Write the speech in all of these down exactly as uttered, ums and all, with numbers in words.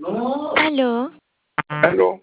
Aló, Aló,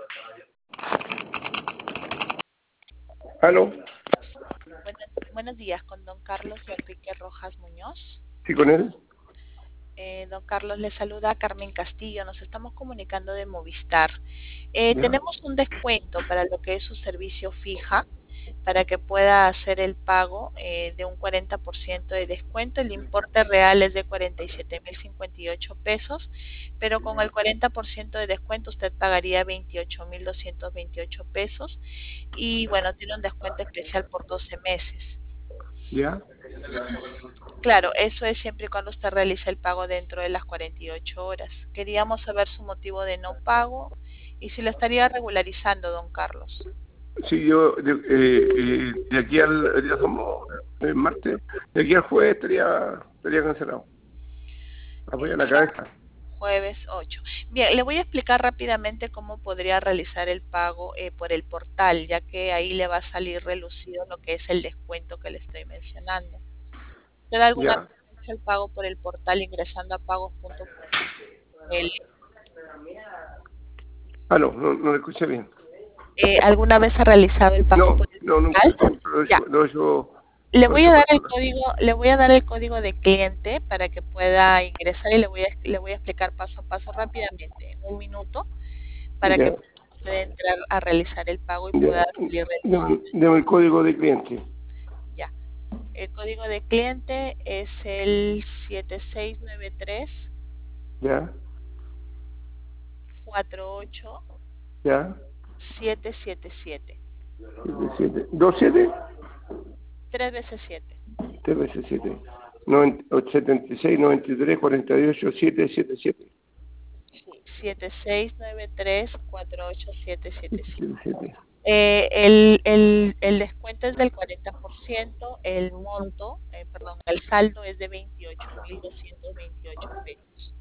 aló, Buenos, buenos días, con don Carlos Enrique Rojas Muñoz. sí, con él. Eh, don Carlos, le saluda Carmen Castillo. Nos estamos comunicando de Movistar. Eh, Ya, tenemos un descuento para lo que es su servicio fija, para que pueda hacer el pago eh, de un cuarenta por ciento de descuento. El importe real es de cuarenta y siete mil cincuenta y ocho pesos, pero con el cuarenta por ciento de descuento usted pagaría veintiocho mil doscientos veintiocho pesos y bueno, tiene un descuento especial por doce meses. ya. Claro, eso es siempre y cuando usted realice el pago dentro de las cuarenta y ocho horas. Queríamos saber su motivo de no pago y si lo estaría regularizando, don Carlos. Sí, yo de, eh, eh, de aquí al día somos eh, martes, de aquí al jueves estaría, estaría cancelado. El Apoya la día cabeza. jueves ocho. Bien, le voy a explicar rápidamente cómo podría realizar el pago eh, por el portal, ya que ahí le va a salir relucido lo que es el descuento que le estoy mencionando. ¿Usted alguna vez Ya. ha hecho el pago por el portal ingresando a pagos punto l? Aló, no, no lo escuché bien. Eh, ¿Alguna vez ha realizado el pago No, por el no, nunca. portal? Siempre lo he Ya. hecho, lo he hecho, Le lo he voy a hecho dar el personal. código, le voy a dar el código de cliente para que pueda ingresar y le voy a, le voy a explicar paso a paso rápidamente, en un minuto, para que Ya, pueda entrar a realizar el pago y ya. pueda salir Deme, reducido. deme el código de cliente. Ya. El código de cliente es el siete seis nueve tres Ya, cuatro ocho ya. siete siete siete. Siete, siete. ¿Dos siete? Tres veces siete. Tres veces siete. setenta y seis, noventa y tres, cuarenta y ocho, siete, siete, siete. Sí, siete seis nueve tres cuatro ocho siete siete siete. siete, siete. Eh, el, el, el descuento es del cuarenta por ciento, el monto, eh, perdón, el saldo es de veintiocho mil doscientos veintiocho pesos.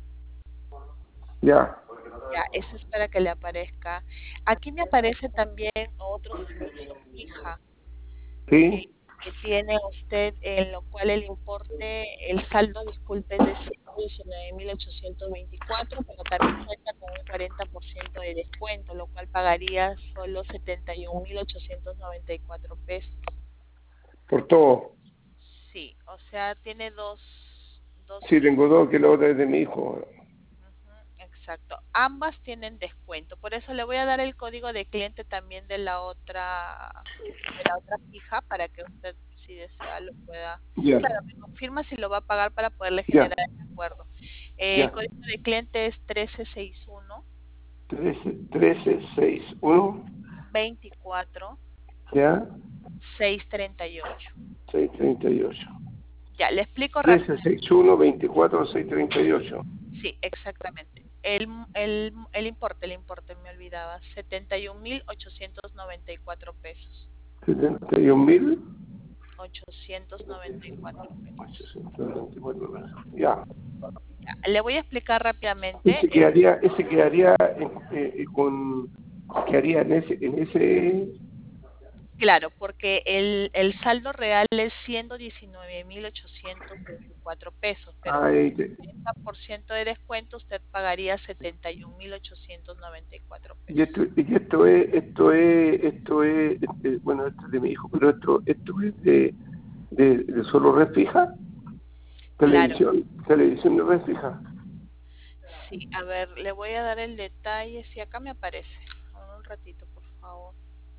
Ya. Ya, eso es para que le aparezca. Aquí me aparece también otro servicio fija eh, Sí. que tiene usted, en lo cual el importe, el saldo, disculpe, es de ciento diecinueve mil ochocientos veinticuatro, pero también cuenta con un cuarenta por ciento de descuento, lo cual pagaría solo setenta y un mil ochocientos noventa y cuatro pesos. Por todo. Sí, o sea, tiene dos, dos, Sí, tengo dos, que la otra es de mi hijo. ujú, exacto. Ambas tienen descuento. Por eso le voy a dar el código de cliente también de la otra, de la otra fija para que usted, si desea, lo pueda. Ya, Claro, me confirma si lo va a pagar para poderle ya, generar el acuerdo. Eh, el ya. código de cliente es trece sesenta y uno Trece, trece, seis, uno, veinticuatro ya, seiscientos treinta y ocho. seis, treinta y ocho. Ya, le explico Trece, rápidamente. seis, uno, veinticuatro, seis, treinta y ocho. Sí, exactamente. El, el, el importe, el importe, me olvidaba, setenta y un mil ochocientos noventa y cuatro pesos. Setenta y un mil ochocientos noventa y cuatro pesos. ochocientos veinticuatro pesos. Ya. Ya, le voy a explicar rápidamente. Ese eh, quedaría, ese quedaría en- eh, eh, con, quedaría en ese, en ese, claro, porque el, el saldo real es ciento diecinueve mil ochocientos veinticuatro pesos, pero con ahí te- treinta por ciento de descuento usted pagaría setenta y un mil ochocientos noventa y cuatro y pesos. esto, y esto es, esto es, esto es, este, bueno, esto es de mi hijo, pero esto, esto es de, de, de solo red fija, Claro, televisión, televisión de red fija. sí, a ver, le voy a dar el detalle, si acá me aparece. Un ratito, por favor.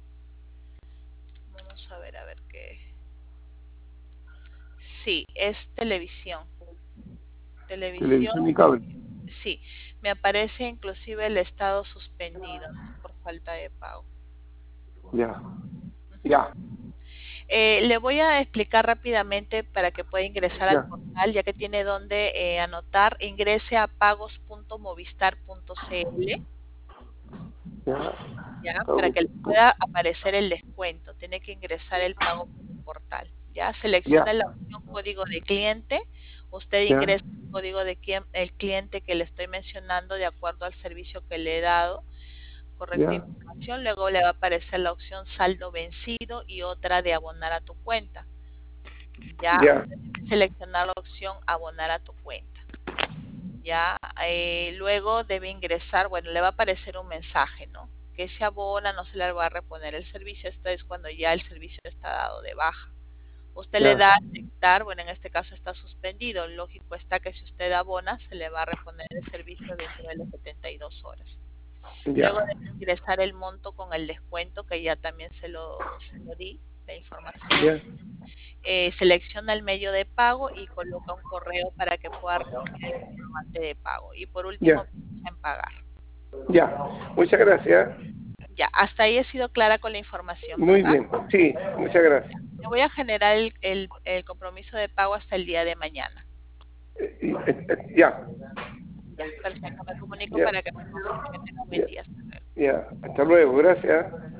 Vamos a ver, a ver qué. Sí, es televisión. Televisión, Televisión y cable. sí. Me aparece inclusive el estado suspendido por falta de pago. Ya, Ujú. ya, Eh, le voy a explicar rápidamente para que pueda ingresar al ya, portal, ya que tiene donde eh, anotar. Ingrese a pagos punto movistar punto cl, ya. ya, para Pago, que le pu- pueda aparecer el descuento. Tiene que ingresar el pago por el portal. Ya, ya, selecciona la opción código de cliente. Usted ya, ingresa el código de quien- el cliente que le estoy mencionando de acuerdo al servicio que le he dado. Correcta ya, información. Luego le va a aparecer la opción saldo vencido y otra de abonar a tu cuenta. Ya, ya, usted debe seleccionar la opción abonar a tu cuenta. Ya, eh, luego debe ingresar, bueno, le va a aparecer un mensaje, ¿no? Que se abona, no se le va a reponer el servicio. Esto es cuando ya el servicio está dado de baja. Usted le Ya, da a aceptar, bueno, en este caso está suspendido. Lógico está que si usted abona, se le va a reponer el servicio dentro de las setenta y dos horas. Luego ya, de ingresar el monto con el descuento, que ya también se lo, se lo di, la información. ya, Eh, selecciona el medio de pago y coloca un correo para que pueda recibir el comprobante de pago. Y por último, ya, pincha en pagar. ya. Muchas gracias. Ya, hasta ahí he sido clara con la información, Muy ¿verdad? bien, sí, muchas gracias. Le voy a generar el, el, el compromiso de pago hasta el día de mañana. Eh, eh, eh, ya, Ya, perfecto. Me comunico ya, para que me confirme. Que tenga un buen ya, día. Hasta luego. ya. Hasta luego, gracias.